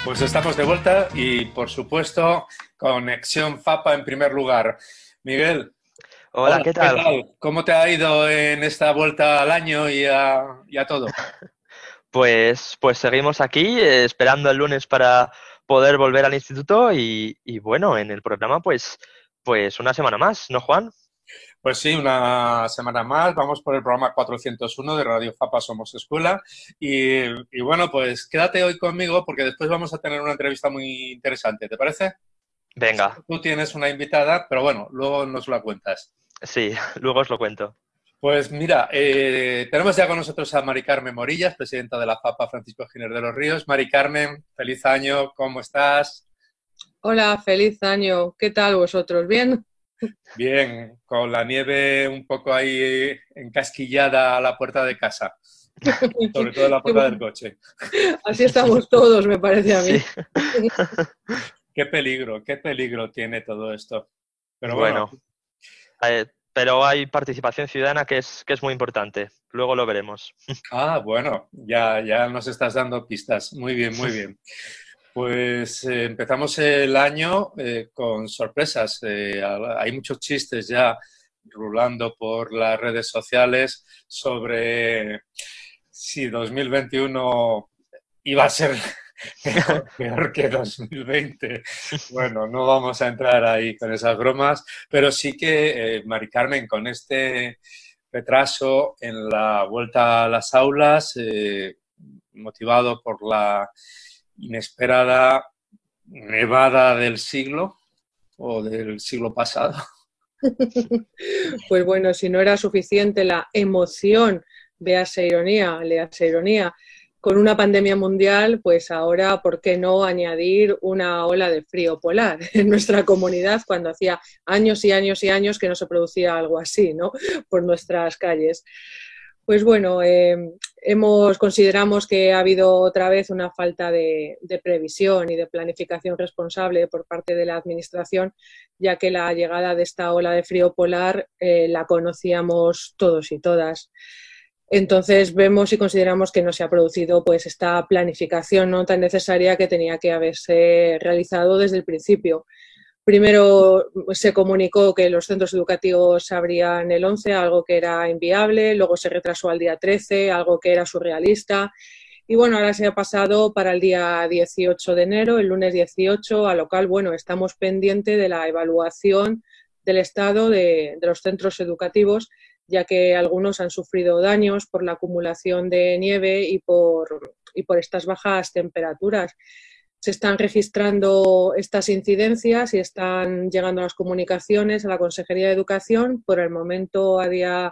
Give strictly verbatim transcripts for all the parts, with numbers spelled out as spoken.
Pues estamos de vuelta y, por supuesto, Conexión FAPA en primer lugar. Miguel, Hola, hola, ¿qué ¿qué tal? tal? ¿Cómo te ha ido en esta vuelta al año y a, y a todo? Pues, pues seguimos aquí eh, esperando el lunes para poder volver al instituto y, y bueno, en el programa pues, pues una semana más, ¿no, Juan? Pues sí, una semana más. Vamos por el programa cuatrocientos uno de Radio FAPA Somos Escuela. Y, y bueno, pues quédate hoy conmigo porque después vamos a tener una entrevista muy interesante. ¿Te parece? Sé que Venga, tú tienes una invitada, pero bueno, luego nos la cuentas. sí, luego os lo cuento. Pues mira, eh, tenemos ya con nosotros a Mari Carmen Morillas, presidenta de la FAPA Francisco Giner de los Ríos. Mari Carmen, feliz año, ¿cómo estás? Hola, feliz año. ¿Qué tal vosotros? ¿Bien? Bien, con la nieve un poco ahí encasquillada a la puerta de casa, sobre todo en la Qué puerta del bueno. coche. Así estamos todos, me parece a Sí, mí. Qué peligro, qué peligro tiene todo esto. Pero bueno, bueno, eh, pero hay participación ciudadana que es, que es muy importante, luego lo veremos. ah, bueno, ya, ya nos estás dando pistas. Muy bien, muy bien. Pues eh, empezamos el año eh, con sorpresas. Eh, hay muchos chistes ya rulando por las redes sociales sobre si dos mil veintiuno iba a ser peor, peor que dos mil veinte. Bueno, no vamos a entrar ahí con esas bromas, pero sí que, eh, Mari Carmen, con este retraso en la vuelta a las aulas, eh, motivado por la inesperada nevada del siglo o del siglo pasado. Pues bueno, si no era suficiente la emoción, véase ironía, léase ironía, con una pandemia mundial, pues ahora, ¿por qué no añadir una ola de frío polar en nuestra comunidad cuando hacía años y años y años que no se producía algo así, ¿no? Por nuestras calles. Pues bueno, eh, hemos, consideramos que ha habido otra vez una falta de, de previsión y de planificación responsable por parte de la Administración, ya que la llegada de esta ola de frío polar eh, la conocíamos todos y todas. Entonces vemos y consideramos que no se ha producido pues esta planificación no tan necesaria que tenía que haberse realizado desde el principio. Primero se comunicó que los centros educativos se abrían el once, algo que era inviable, luego se retrasó al día trece, algo que era surrealista, y bueno, ahora se ha pasado para el día dieciocho de enero, el lunes dieciocho, a lo cual, bueno, estamos pendientes de la evaluación del estado de, de los centros educativos, ya que algunos han sufrido daños por la acumulación de nieve y por, y por estas bajas temperaturas. Se están registrando estas incidencias y están llegando las comunicaciones a la Consejería de Educación. Por el momento, a día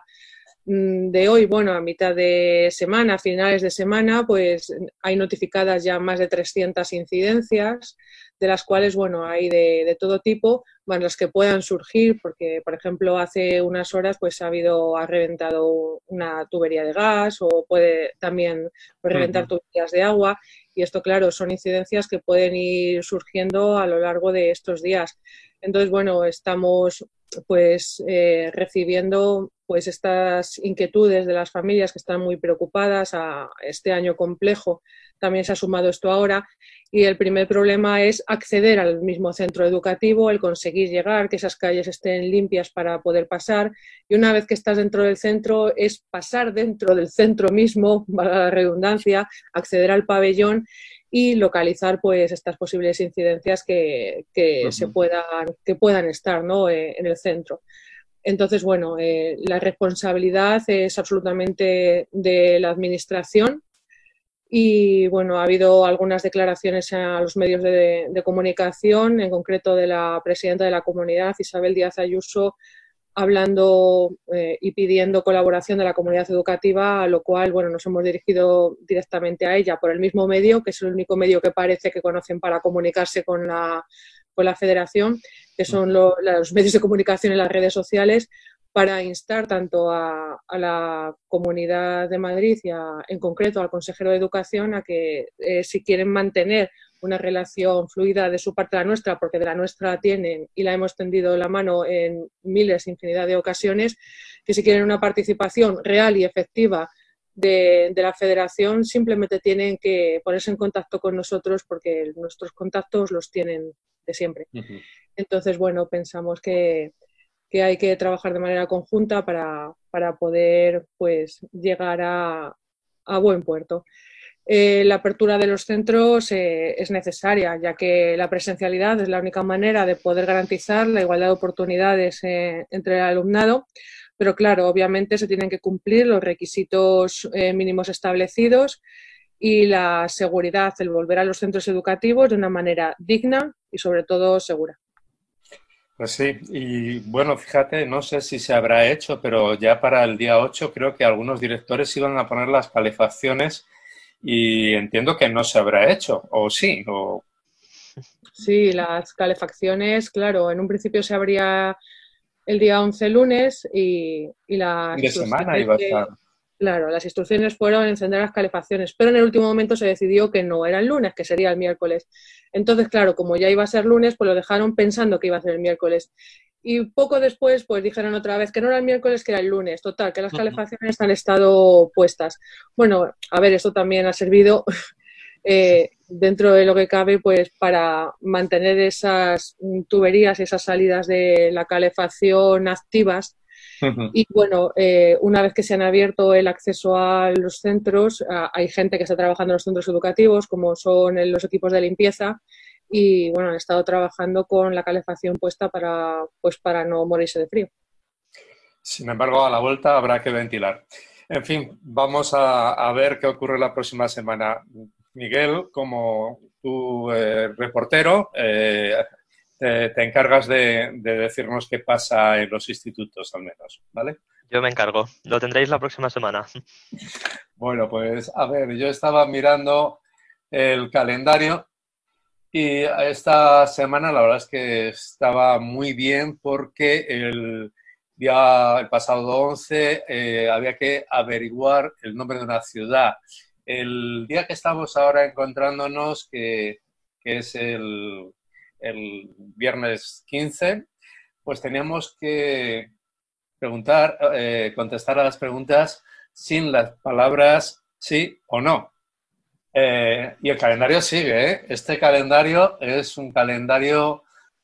de hoy, bueno, a mitad de semana, a finales de semana, pues hay notificadas ya más de trescientas incidencias, de las cuales, bueno, hay de, de todo tipo, bueno, las que puedan surgir, porque, por ejemplo, hace unas horas pues ha habido, ha reventado una tubería de gas o puede también reventar tuberías de agua, y esto, claro, son incidencias que pueden ir surgiendo a lo largo de estos días. Entonces, bueno, estamos pues eh, recibiendo pues estas inquietudes de las familias que están muy preocupadas a este año complejo. También se ha sumado esto ahora, y el primer problema es acceder al mismo centro educativo, el conseguir llegar, que esas calles estén limpias para poder pasar, y una vez que estás dentro del centro es pasar dentro del centro mismo, valga la redundancia, acceder al pabellón y localizar pues estas posibles incidencias que, que, se puedan, que puedan estar, ¿no?, eh, en el centro. Entonces, bueno, eh, la responsabilidad es absolutamente de la Administración y, bueno, ha habido algunas declaraciones a los medios de, de comunicación, en concreto de la presidenta de la comunidad, Isabel Díaz Ayuso, hablando eh, y pidiendo colaboración de la comunidad educativa, a lo cual, bueno, nos hemos dirigido directamente a ella por el mismo medio, que es el único medio que parece que conocen para comunicarse con la, con la Federación, que son lo, los medios de comunicación en las redes sociales, para instar tanto a, a la Comunidad de Madrid y a, en concreto al consejero de Educación a que eh, si quieren mantener una relación fluida de su parte a la nuestra, porque de la nuestra tienen y la hemos tendido la mano en miles, infinidad de ocasiones, que si quieren una participación real y efectiva de, de la federación simplemente tienen que ponerse en contacto con nosotros porque nuestros contactos los tienen de siempre. Uh-huh. Entonces, bueno, pensamos que, que hay que trabajar de manera conjunta para, para poder pues, llegar a, a buen puerto. Eh, la apertura de los centros eh, es necesaria, ya que la presencialidad es la única manera de poder garantizar la igualdad de oportunidades eh, entre el alumnado, pero claro, obviamente se tienen que cumplir los requisitos eh, mínimos establecidos y la seguridad, el volver a los centros educativos de una manera digna y sobre todo segura. Pues sí, y bueno, fíjate, no sé si se habrá hecho, pero ya para el día ocho creo que algunos directores iban a poner las calefacciones y entiendo que no se habrá hecho, o sí, o... Sí, las calefacciones, claro, en un principio se abría el día once lunes y, y las de semana iba a estar. Claro, las instrucciones fueron encender las calefacciones, pero en el último momento se decidió que no era el lunes, que sería el miércoles. Entonces, claro, como ya iba a ser lunes, pues lo dejaron pensando que iba a ser el miércoles. Y poco después, pues dijeron otra vez que no era el miércoles, que era el lunes. Total, que las calefacciones han estado puestas. Bueno, a ver, esto también ha servido eh, dentro de lo que cabe, pues para mantener esas tuberías y esas salidas de la calefacción activas. Uh-huh. Y bueno, eh, una vez que se han abierto el acceso a los centros, a, hay gente que está trabajando en los centros educativos, como son los equipos de limpieza, y bueno, han estado trabajando con la calefacción puesta para, pues, para no morirse de frío. Sin embargo, a la vuelta habrá que ventilar. En fin, vamos a, a ver qué ocurre la próxima semana. Miguel, como tu eh, reportero, eh, te, te encargas de, de decirnos qué pasa en los institutos, al menos, ¿vale? Yo me encargo. Lo tendréis la próxima semana. Bueno, pues a ver, yo estaba mirando el calendario y esta semana la verdad es que estaba muy bien porque el día, el pasado once eh, había que averiguar el nombre de una ciudad. El día que estamos ahora encontrándonos, que, que es el, el viernes quince, pues teníamos que preguntar, eh, contestar a las preguntas sin las palabras sí o no. Eh, y el calendario sigue, ¿eh? Este calendario es un calendario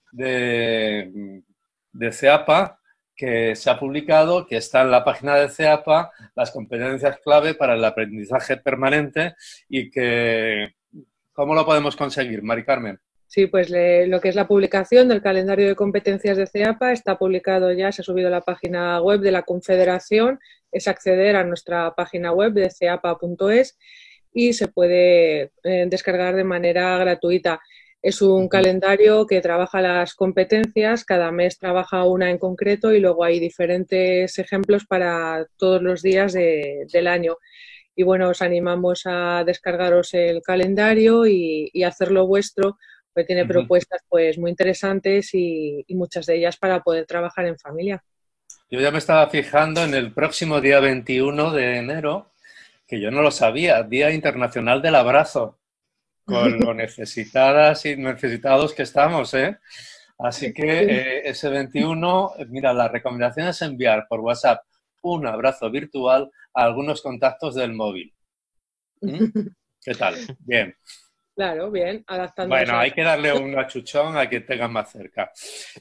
de, de CEAPA que se ha publicado, que está en la página de CEAPA, las competencias clave para el aprendizaje permanente y que... ¿Cómo lo podemos conseguir, Mari Carmen? Sí, pues le, lo que es la publicación del calendario de competencias de CEAPA está publicado ya, se ha subido a la página web de la Confederación, es acceder a nuestra página web de ceapa punto es y se puede eh, descargar de manera gratuita. Es un calendario que trabaja las competencias, cada mes trabaja una en concreto y luego hay diferentes ejemplos para todos los días de, del año. Y bueno, os animamos a descargaros el calendario y, y hacerlo vuestro, porque tiene uh-huh. propuestas pues muy interesantes y, y muchas de ellas para poder trabajar en familia. Yo ya me estaba fijando en el próximo día veintiuno de enero, que yo no lo sabía, Día Internacional del Abrazo, con lo necesitadas y necesitados que estamos, ¿eh? Así que eh, ese veintiuno, mira, la recomendación es enviar por WhatsApp un abrazo virtual a algunos contactos del móvil. ¿Mm? ¿Qué tal? Bien. Claro, bien, adaptando. Bueno, hay que darle un achuchón a quien tenga más cerca.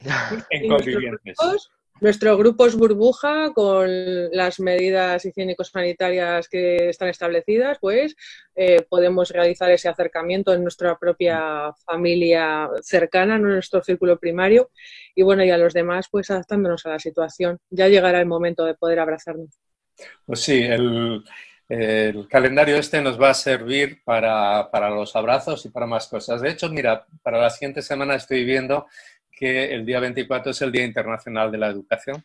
En convivientes. Nuestro grupo es burbuja con las medidas higiénico-sanitarias que están establecidas, pues eh, podemos realizar ese acercamiento en nuestra propia familia cercana, en nuestro círculo primario y bueno, y a los demás pues adaptándonos a la situación. Ya llegará el momento de poder abrazarnos. Pues sí, el, el calendario este nos va a servir para, para los abrazos y para más cosas. De hecho, mira, para la siguiente semana estoy viendo que el día veinticuatro es el Día Internacional de la Educación.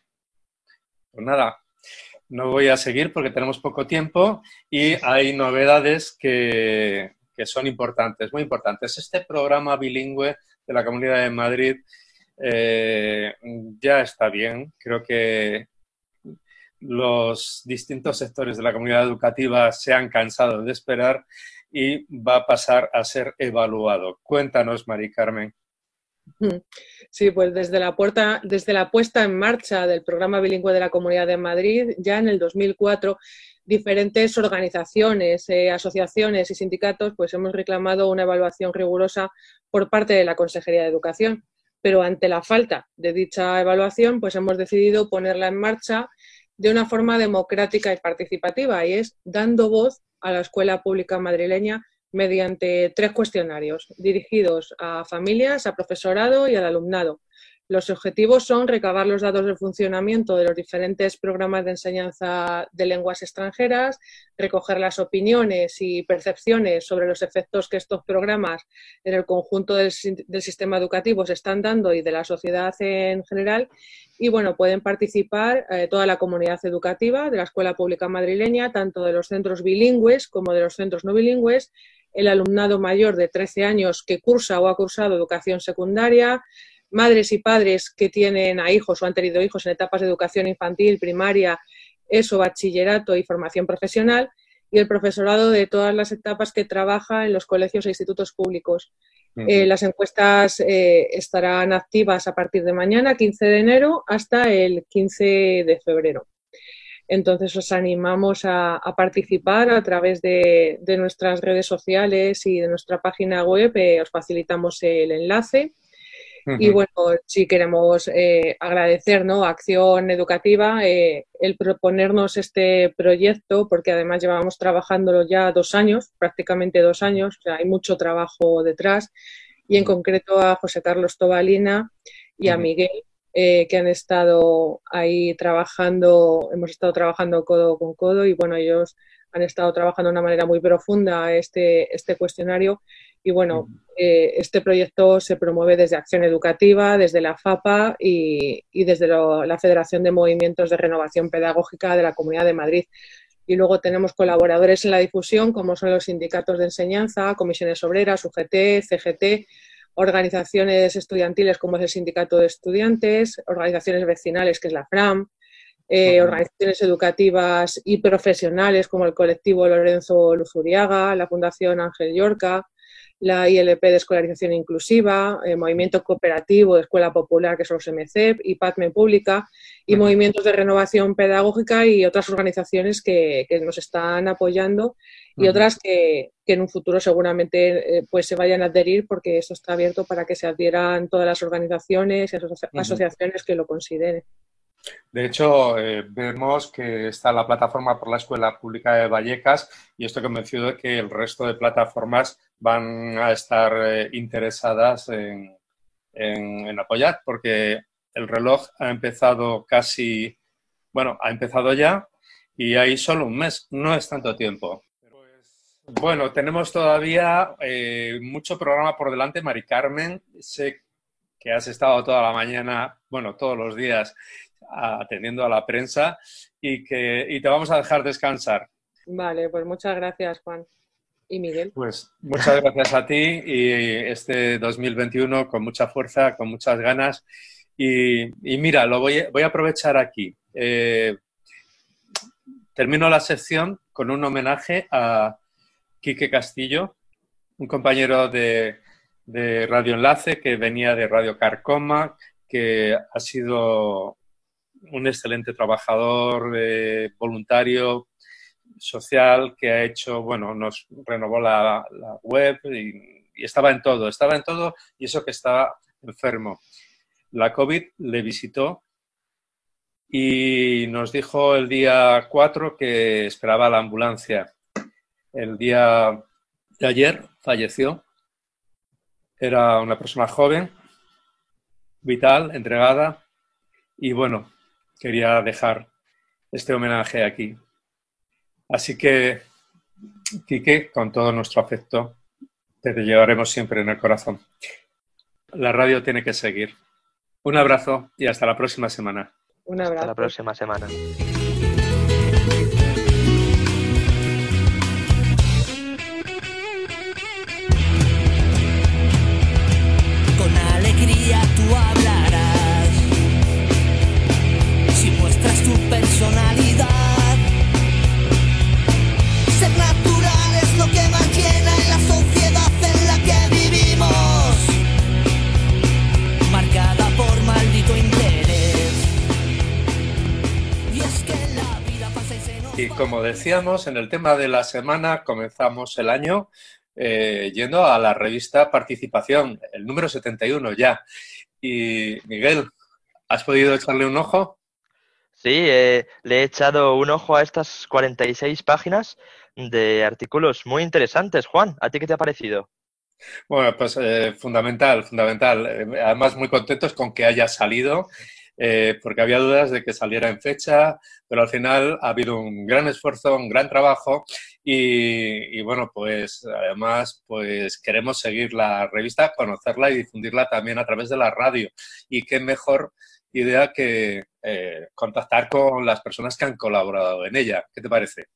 Pues nada, no voy a seguir porque tenemos poco tiempo y hay novedades que, que son importantes, muy importantes. Este programa bilingüe de la Comunidad de Madrid eh, ya está bien. Creo que los distintos sectores de la comunidad educativa se han cansado de esperar y va a pasar a ser evaluado. Cuéntanos, Mari Carmen. Sí, pues desde la, puerta, desde la puesta en marcha del programa bilingüe de la Comunidad de Madrid, ya en el dos mil cuatro, diferentes organizaciones, eh, asociaciones y sindicatos, pues hemos reclamado una evaluación rigurosa por parte de la Consejería de Educación. Pero ante la falta de dicha evaluación, pues hemos decidido ponerla en marcha de una forma democrática y participativa, y es dando voz a la escuela pública madrileña mediante tres cuestionarios dirigidos a familias, a profesorado y al alumnado. Los objetivos son recabar los datos del funcionamiento de los diferentes programas de enseñanza de lenguas extranjeras, recoger las opiniones y percepciones sobre los efectos que estos programas en el conjunto del, del sistema educativo se están dando y de la sociedad en general. Y bueno, pueden participar eh, toda la comunidad educativa de la escuela pública madrileña, tanto de los centros bilingües como de los centros no bilingües, el alumnado mayor de trece años que cursa o ha cursado educación secundaria, madres y padres que tienen a hijos o han tenido hijos en etapas de educación infantil, primaria, ESO, bachillerato y formación profesional, y el profesorado de todas las etapas que trabaja en los colegios e institutos públicos. Uh-huh. Eh, las encuestas eh, estarán activas a partir de mañana, quince de enero, hasta el quince de febrero. Entonces os animamos a, a participar a través de, de nuestras redes sociales y de nuestra página web, eh, os facilitamos el enlace. Uh-huh. Y bueno, sí queremos eh, agradecer, ¿no?, a Acción Educativa eh, el proponernos este proyecto, porque además llevamos trabajándolo ya dos años, prácticamente dos años, o sea, hay mucho trabajo detrás, y en concreto a José Carlos Tobalina y a uh-huh. Miguel, eh, que han estado ahí trabajando, hemos estado trabajando codo con codo, y bueno, ellos han estado trabajando de una manera muy profunda este, este cuestionario. Y bueno, eh, este proyecto se promueve desde Acción Educativa, desde la FAPA y, y desde lo, la Federación de Movimientos de Renovación Pedagógica de la Comunidad de Madrid. Y luego tenemos colaboradores en la difusión, como son los sindicatos de enseñanza, comisiones obreras, U G T, C G T, organizaciones estudiantiles como es el Sindicato de Estudiantes, organizaciones vecinales, que es la FRAM, eh, uh-huh. organizaciones educativas y profesionales como el colectivo Lorenzo Luzuriaga, la Fundación Ángel Llorca, la I L P de Escolarización Inclusiva, el Movimiento Cooperativo de Escuela Popular, que son los M C E P, y PATME Pública, y uh-huh. movimientos de renovación pedagógica y otras organizaciones que, que nos están apoyando y uh-huh. otras que, que en un futuro seguramente eh, pues se vayan a adherir, porque esto está abierto para que se adhieran todas las organizaciones y asoci- uh-huh. asociaciones que lo consideren. De hecho, eh, vemos que está la plataforma por la Escuela Pública de Vallecas, y estoy convencido de que el resto de plataformas van a estar eh, interesadas en, en, en apoyar, porque el reloj ha empezado casi, bueno, ha empezado ya y hay solo un mes, no es tanto tiempo. Pues, bueno, tenemos todavía eh, mucho programa por delante. Mari Carmen, sé que has estado toda la mañana, bueno, todos los días, atendiendo a la prensa, y que y te vamos a dejar descansar. Vale, pues muchas gracias, Juan y Miguel. Pues muchas gracias a ti, y este dos mil veintiuno con mucha fuerza, con muchas ganas. Y, y mira, lo voy, voy a aprovechar aquí. Eh, termino la sección con un homenaje a Quique Castillo, un compañero de, de Radio Enlace que venía de Radio Carcoma, que ha sido un excelente trabajador, eh, voluntario, social, que ha hecho, bueno, nos renovó la, la web y, y estaba en todo, estaba en todo, y eso que estaba enfermo. La COVID le visitó y nos dijo el día cuatro que esperaba la ambulancia. El día de ayer falleció. Era una persona joven, vital, entregada, y bueno, quería dejar este homenaje aquí. Así que, Quique, con todo nuestro afecto, te llevaremos siempre en el corazón. La radio tiene que seguir. Un abrazo y hasta la próxima semana. Un abrazo. Hasta la próxima semana. Con alegría tú hablarás, si muestras tu personalidad. Ser natural es lo que más llena en la sociedad en la que vivimos, marcada por maldito interés. Y es que como decíamos, en el tema de la semana comenzamos el año eh, yendo a la revista Participación, el número setenta y uno ya. Y Miguel, ¿has podido echarle un ojo? Sí, eh, le he echado un ojo a estas cuarenta y seis páginas de artículos muy interesantes. Juan, ¿a ti qué te ha parecido? Bueno, pues eh, fundamental, fundamental. Eh, además, muy contentos con que haya salido, eh, porque había dudas de que saliera en fecha, pero al final ha habido un gran esfuerzo, un gran trabajo y, y bueno, pues además, pues queremos seguir la revista, conocerla y difundirla también a través de la radio. Y qué mejor idea que eh, contactar con las personas que han colaborado en ella. ¿Qué te parece?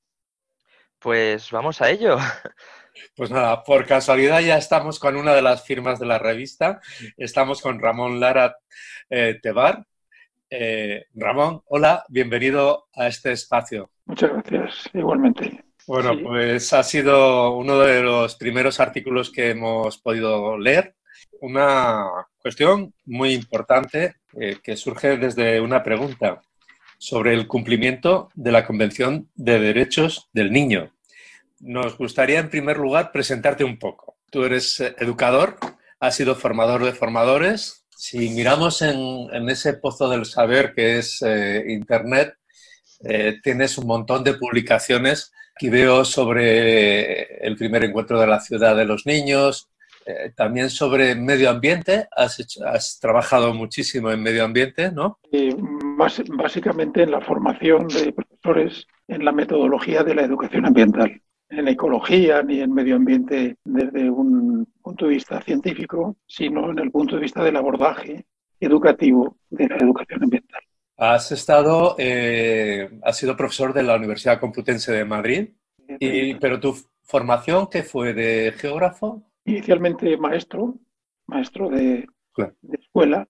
Pues vamos a ello. Pues nada, por casualidad ya estamos con una de las firmas de la revista. Estamos con Ramón Lara eh, Tebar. Eh, Ramón, hola, bienvenido a este espacio. Muchas gracias, igualmente. Bueno, Sí. pues ha sido uno de los primeros artículos que hemos podido leer. Una cuestión muy importante eh, que surge desde una pregunta sobre el cumplimiento de la Convención de Derechos del Niño. Nos gustaría, en primer lugar, presentarte un poco. Tú eres educador, has sido formador de formadores. Si miramos en, en ese pozo del saber que es eh, Internet, eh, tienes un montón de publicaciones. Aquí veo sobre el primer encuentro de la ciudad de los niños, eh, también sobre medio ambiente. Has, hecho, has trabajado muchísimo en medio ambiente, ¿no? Eh, bas- básicamente en la formación de profesores en la metodología de la educación ambiental. En ecología ni en medio ambiente desde un punto de vista científico, sino en el punto de vista del abordaje educativo de la educación ambiental. Has estado, eh, has sido profesor de la Universidad Complutense de Madrid, y, pero tu formación, ¿qué fue? ¿De geógrafo? Inicialmente maestro, maestro de, Claro. de escuela,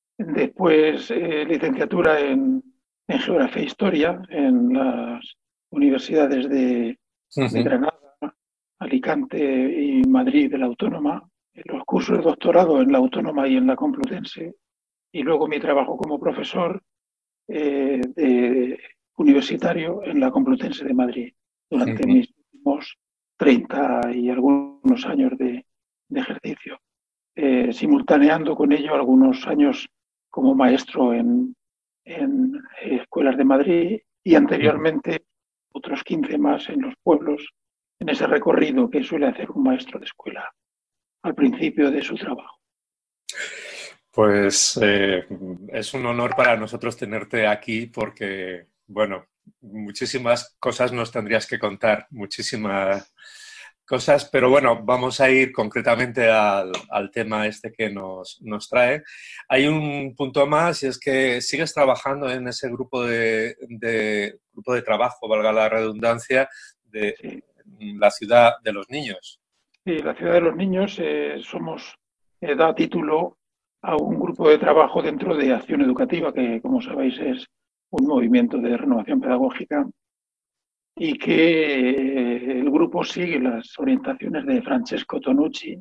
después eh, licenciatura en, en Geografía e Historia en las universidades de, de Granada, Alicante y Madrid de la Autónoma, los cursos de doctorado en la Autónoma y en la Complutense, y luego mi trabajo como profesor eh, de universitario en la Complutense de Madrid durante Uh-huh. mis últimos treinta y algunos años de, de ejercicio, eh, simultaneando con ello algunos años como maestro en, en escuelas de Madrid y anteriormente otros quince más en los pueblos, en ese recorrido que suele hacer un maestro de escuela al principio de su trabajo. Pues eh, es un honor para nosotros tenerte aquí porque, bueno, muchísimas cosas nos tendrías que contar, muchísimas cosas, pero bueno, vamos a ir concretamente al, al tema este que nos, nos trae. Hay un punto más y es que sigues trabajando en ese grupo de, de, grupo de trabajo, valga la redundancia, de Sí. la ciudad de los niños. Sí, la ciudad de los niños eh, somos, eh, da título a un grupo de trabajo dentro de Acción Educativa, que como sabéis es un movimiento de renovación pedagógica y que eh, el grupo sigue las orientaciones de Francesco Tonucci,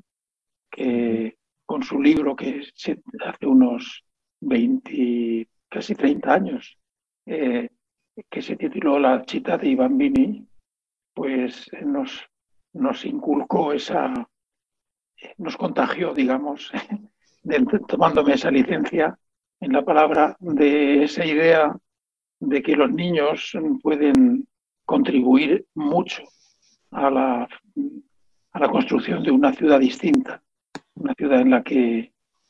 que con su libro que se, hace unos veinte, casi treinta años, eh, que se tituló La città dei bambini, pues nos, nos inculcó esa, nos contagió, digamos, de, tomándome esa licencia en la palabra, de esa idea de que los niños pueden contribuir mucho a la, a la construcción de una ciudad distinta, una ciudad en la que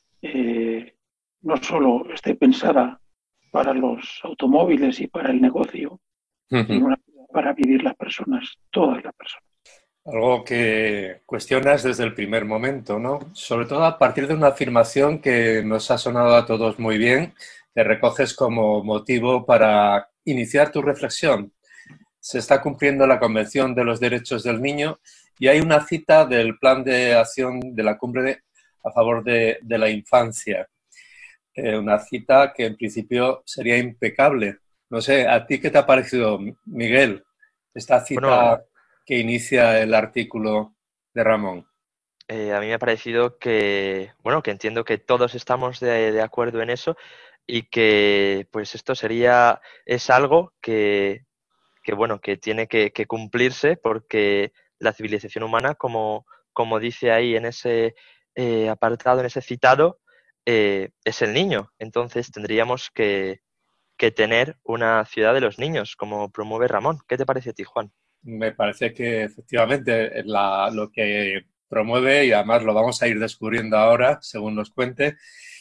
eh, no solo esté pensada para los automóviles y para el negocio, Uh-huh. sino una ciudad para vivir las personas, todas las personas. Algo que cuestionas desde el primer momento, ¿no? Sobre todo a partir de una afirmación que nos ha sonado a todos muy bien, que recoges como motivo para iniciar tu reflexión. Se está cumpliendo la Convención de los Derechos del Niño y hay una cita del Plan de Acción de la Cumbre de, a favor de, de la Infancia. Eh, una cita que en principio sería impecable. No sé, ¿a ti qué te ha parecido, Miguel, esta cita Bueno, que inicia el artículo de Ramón? eh, a mí me ha parecido que, bueno, que entiendo que todos estamos de, de acuerdo en eso y que pues esto sería, es algo que, que bueno, que tiene que, que cumplirse porque la civilización humana, como, como dice ahí en ese eh, apartado, en ese citado, eh, es el niño. Entonces tendríamos que, que tener una ciudad de los niños, como promueve Ramón. ¿Qué te parece a ti, Juan? Me parece que efectivamente la, lo que promueve, y además lo vamos a ir descubriendo ahora, según nos cuente,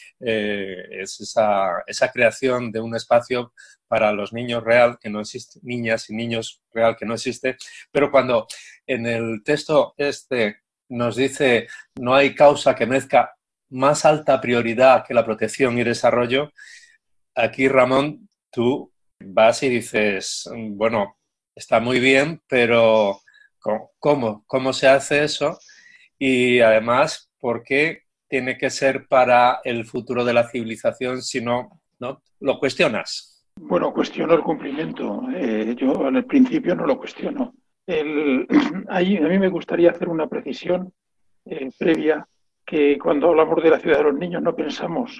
eh, es esa, esa creación de un espacio para los niños real, que no existe, niñas y niños real, que no existe, pero cuando en el texto este nos dice no hay causa que merezca más alta prioridad que la protección y desarrollo, aquí, Ramón, tú vas y dices, bueno, está muy bien, pero ¿cómo? ¿Cómo se hace eso? Y además, ¿por qué tiene que ser para el futuro de la civilización si no, no lo cuestionas? Bueno, cuestiono el cumplimiento. Eh, yo al principio no lo cuestiono. El, ahí, a mí me gustaría hacer una precisión eh, previa, que cuando hablamos de la ciudad de los niños no pensamos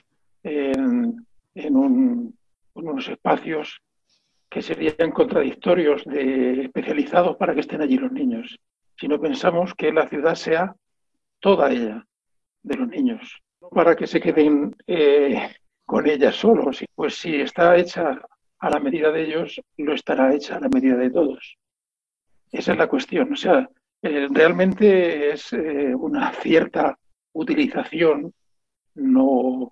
en, en, un, en unos espacios que serían contradictorios de, especializados para que estén allí los niños, sino pensamos que la ciudad sea toda ella de los niños, no para que se queden eh, con ella solos. Pues si está hecha a la medida de ellos, lo estará hecha a la medida de todos. Esa es la cuestión. O sea, eh, realmente es eh, una cierta utilización no,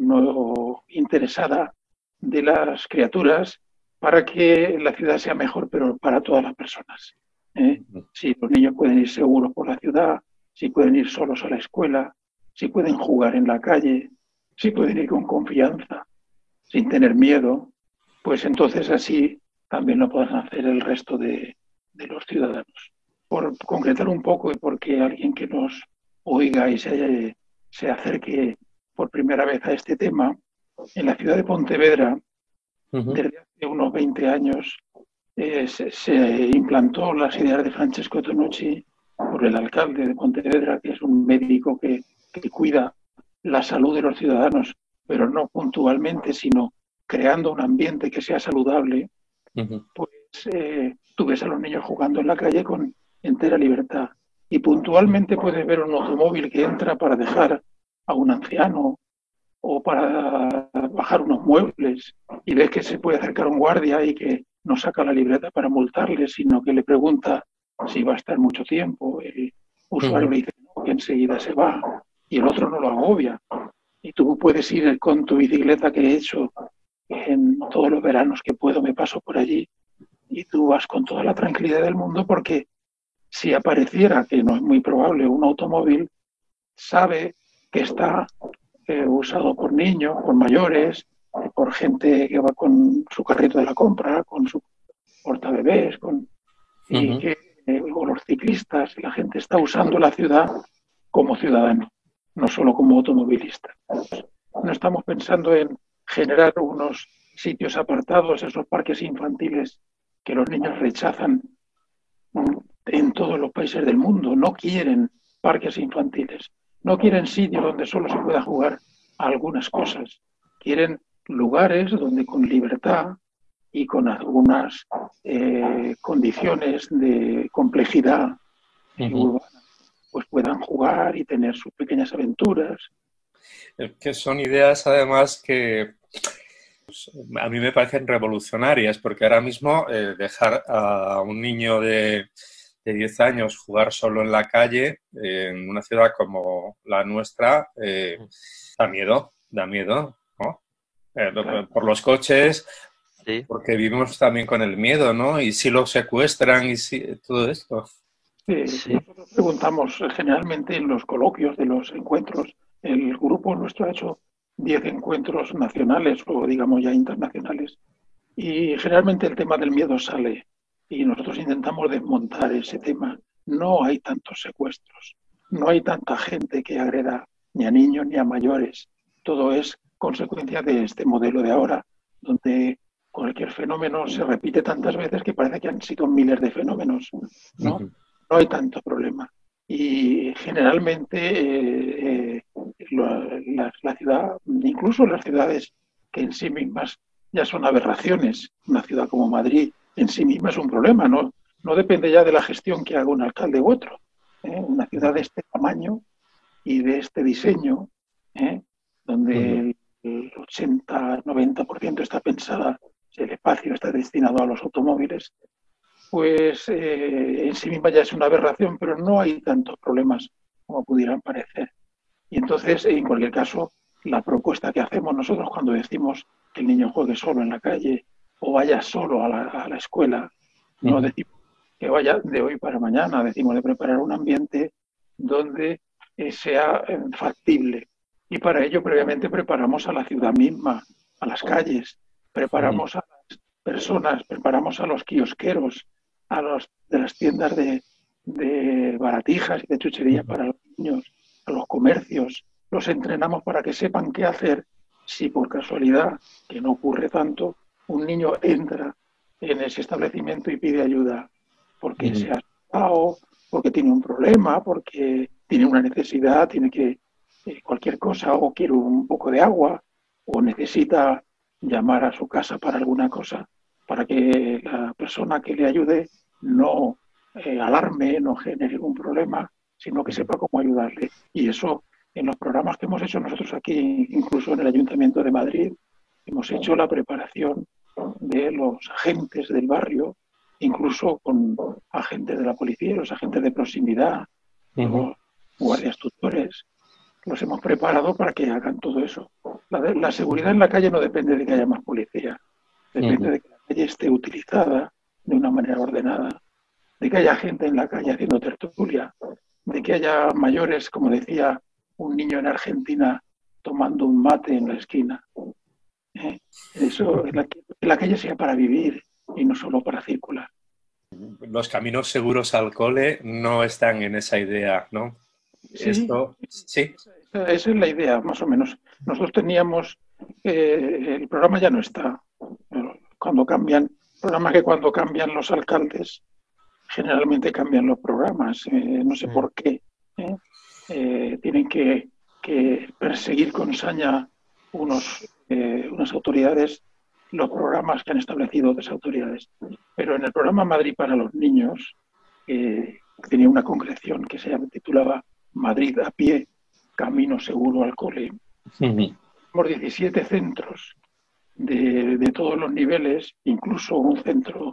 no interesada de las criaturas para que la ciudad sea mejor, pero para todas las personas. ¿eh? Si los niños pueden ir seguros por la ciudad, si pueden ir solos a la escuela, si pueden jugar en la calle, si pueden ir con confianza, sin tener miedo, pues entonces así también lo pueden hacer el resto de, de los ciudadanos. Por concretar un poco y porque alguien que nos oiga y se, se acerque por primera vez a este tema, en la ciudad de Pontevedra, uh-huh. desde hace unos veinte años, eh, se, se implantó las ideas de Francesco Tonucci por el alcalde de Pontevedra, que es un médico que, que cuida la salud de los ciudadanos, pero no puntualmente, sino creando un ambiente que sea saludable. Uh-huh. Pues eh, tú ves a los niños jugando en la calle con entera libertad. Y puntualmente puedes ver un automóvil que entra para dejar a un anciano o para bajar unos muebles, y ves que se puede acercar un guardia y que no saca la libreta para multarle, sino que le pregunta si va a estar mucho tiempo. El usuario uh-huh. le dice no, que enseguida se va, y el otro no lo agobia. Y tú puedes ir con tu bicicleta, que he hecho en todos los veranos que puedo, me paso por allí, y tú vas con toda la tranquilidad del mundo, porque si apareciera, que no es muy probable, un automóvil, sabe que está eh, usado por niños, por mayores, por gente que va con su carrito de la compra, con su portabebés, con, y uh-huh. que eh, o los ciclistas, la gente está usando la ciudad como ciudadano, no solo como automovilista. No estamos pensando en generar unos sitios apartados, esos parques infantiles que los niños rechazan en todos los países del mundo. No quieren parques infantiles, no quieren sitios donde solo se pueda jugar a algunas cosas. Quieren lugares donde con libertad y con algunas eh, condiciones de complejidad uh-huh. urbana, pues puedan jugar y tener sus pequeñas aventuras. Es que son ideas, además, que pues, a mí me parecen revolucionarias, porque ahora mismo eh, dejar a un niño de, de diez años jugar solo en la calle, eh, en una ciudad como la nuestra, eh, da miedo, da miedo, ¿no? Eh, claro. Por los coches, sí. Porque vivimos también con el miedo, ¿no? Y si lo secuestran y si todo esto. Sí, sí. Nosotros preguntamos generalmente en los coloquios de los encuentros. El grupo nuestro ha hecho diez encuentros nacionales o digamos ya internacionales, y generalmente el tema del miedo sale y nosotros intentamos desmontar ese tema. No hay tantos secuestros, no hay tanta gente que agreda ni a niños ni a mayores. Todo es consecuencia de este modelo de ahora, donde cualquier fenómeno se repite tantas veces que parece que han sido miles de fenómenos, ¿no? Uh-huh. No hay tanto problema. Y generalmente eh, eh, la, la ciudad, incluso las ciudades que en sí mismas ya son aberraciones, una ciudad como Madrid, en sí misma es un problema, ¿no? No depende ya de la gestión que haga un alcalde u otro. ¿eh? Una ciudad de este tamaño y de este diseño, ¿eh? donde el ochenta noventa por ciento está pensada, el espacio está destinado a los automóviles, pues eh, en sí misma ya es una aberración, pero no hay tantos problemas como pudieran parecer. Y entonces, en cualquier caso, la propuesta que hacemos nosotros cuando decimos que el niño juegue solo en la calle o vaya solo a la, a la escuela, no Ujú. decimos que vaya de hoy para mañana, decimos de preparar un ambiente donde eh, sea eh, factible. Y para ello previamente preparamos a la ciudad misma, a las calles, preparamos a las personas, preparamos a los kiosqueros, a los de las tiendas de, de baratijas y de chuchería para los niños, a los comercios, los entrenamos para que sepan qué hacer si por casualidad, que no ocurre tanto, un niño entra en ese establecimiento y pide ayuda porque se ha asustado, porque tiene un problema, porque tiene una necesidad, tiene que eh, cualquier cosa, o quiere un poco de agua, o necesita llamar a su casa para alguna cosa, para que la persona que le ayude no eh, alarme, no genere un problema, sino que sepa cómo ayudarle. Y eso, en los programas que hemos hecho nosotros aquí, incluso en el Ayuntamiento de Madrid, hemos hecho la preparación de los agentes del barrio, incluso con agentes de la policía, los agentes de proximidad, Uh-huh. los guardias tutores, los hemos preparado para que hagan todo eso. La, de, la seguridad en la calle no depende de que haya más policía, depende uh-huh. de que la calle esté utilizada de una manera ordenada, de que haya gente en la calle haciendo tertulia, de que haya mayores, como decía un niño en Argentina, tomando un mate en la esquina. ¿Eh? Eso, en la, en la calle sea para vivir y no solo para circular. Los caminos seguros al cole no están en esa idea, ¿no? Sí, Esto, sí. Esa, esa es la idea, más o menos. Nosotros teníamos, eh, el programa ya no está. Cuando cambian, el programa que cuando cambian los alcaldes, generalmente cambian los programas. Eh, no sé mm. por qué. ¿eh? Eh, tienen que, que perseguir con saña unos, eh, unas autoridades los programas que han establecido otras autoridades. Pero en el programa Madrid para los niños eh, tenía una concreción que se titulaba Madrid a pie, camino seguro al cole. Uh-huh. Tenemos diecisiete centros de, de todos los niveles, incluso un centro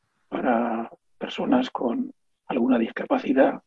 para personas con alguna discapacidad,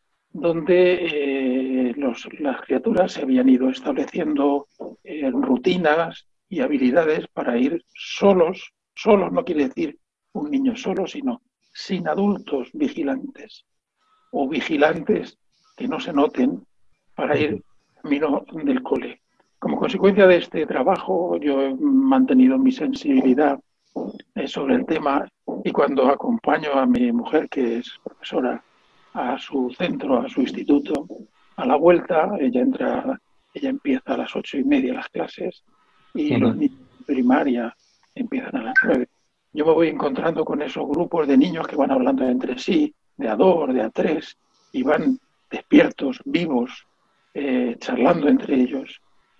donde eh, los, las criaturas se habían ido estableciendo eh, rutinas y habilidades para ir solos. Solos no quiere decir un niño solo, sino sin adultos vigilantes o vigilantes que no se noten para ir camino del cole. Como consecuencia de este trabajo, yo he mantenido mi sensibilidad eh, sobre el tema y cuando acompaño a mi mujer, que es profesora, a su centro, a su instituto, a la vuelta, ella entra, ella empieza a las ocho y media las clases y uh-huh. los niños de primaria empiezan a las nueve. Yo me voy encontrando con esos grupos de niños que van hablando entre sí, de a dos, de a tres, y van despiertos, vivos, eh, charlando entre ellos.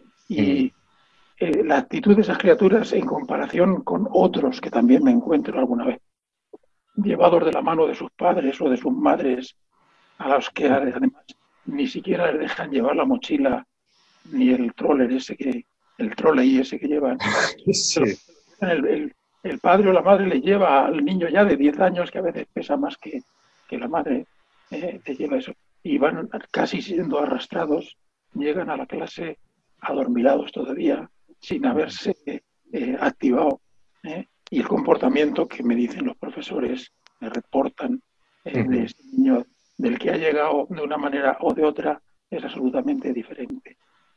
Y uh-huh. eh, la actitud de esas criaturas en comparación con otros que también me encuentro alguna vez, llevados de la mano de sus padres o de sus madres, a los que además ni siquiera les dejan llevar la mochila ni el troller ese que el trolley ese que llevan. Sí. El, el, el padre o la madre le lleva al niño ya de diez años, que a veces pesa más que, que la madre, eh, te lleva eso. Y van casi siendo arrastrados, llegan a la clase adormilados todavía, sin haberse eh, activado. ¿eh? Y el comportamiento que me dicen los profesores, me reportan eh, uh-huh. de ese niño del que ha llegado de una manera o de otra, es absolutamente diferente.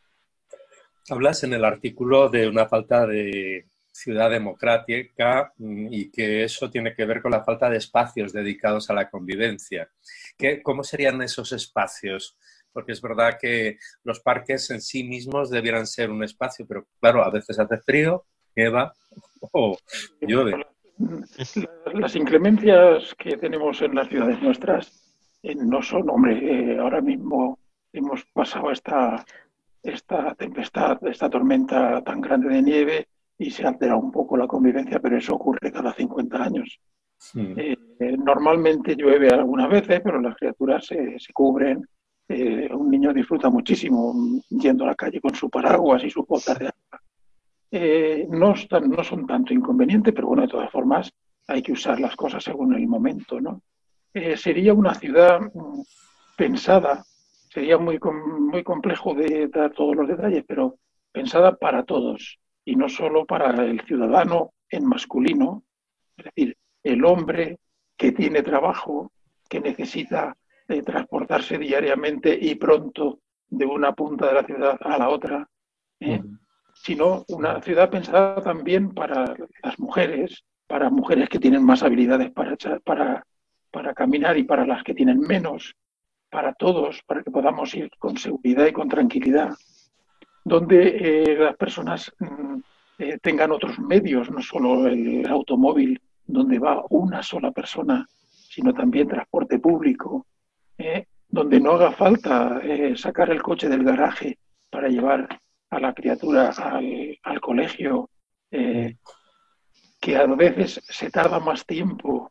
Hablas en el artículo de una falta de ciudad democrática y que eso tiene que ver con la falta de espacios dedicados a la convivencia. ¿Qué, ¿Cómo serían esos espacios? Porque es verdad que los parques en sí mismos debieran ser un espacio, pero claro, a veces hace frío, nieva o llueve. Las inclemencias que tenemos en las ciudades nuestras eh, no son, hombre, eh, ahora mismo hemos pasado esta, esta tempestad, esta tormenta tan grande de nieve y se ha alterado un poco la convivencia, pero eso ocurre cada cincuenta años. Sí. Eh, normalmente llueve algunas veces, pero las criaturas se, se cubren. Eh, un niño disfruta muchísimo yendo a la calle con su paraguas y sus botas de agua. Eh, no, están, no son tanto inconveniente, pero bueno, de todas formas hay que usar las cosas según el momento, ¿no? Eh, sería una ciudad mm, pensada, sería muy, com- muy complejo de dar todos los detalles, pero pensada para todos y no solo para el ciudadano en masculino, es decir, el hombre que tiene trabajo, que necesita eh, transportarse diariamente y pronto de una punta de la ciudad a la otra, ¿eh? Ujú. Sino una ciudad pensada también para las mujeres, para mujeres que tienen más habilidades para, echar- para, para caminar y para las que tienen menos, para todos, para que podamos ir con seguridad y con tranquilidad, donde eh, las personas mm, eh, tengan otros medios, no solo el automóvil donde va una sola persona, sino también transporte público, eh, donde no haga falta eh, sacar el coche del garaje para llevar a la criatura al, al colegio, eh, que a veces se tarda más tiempo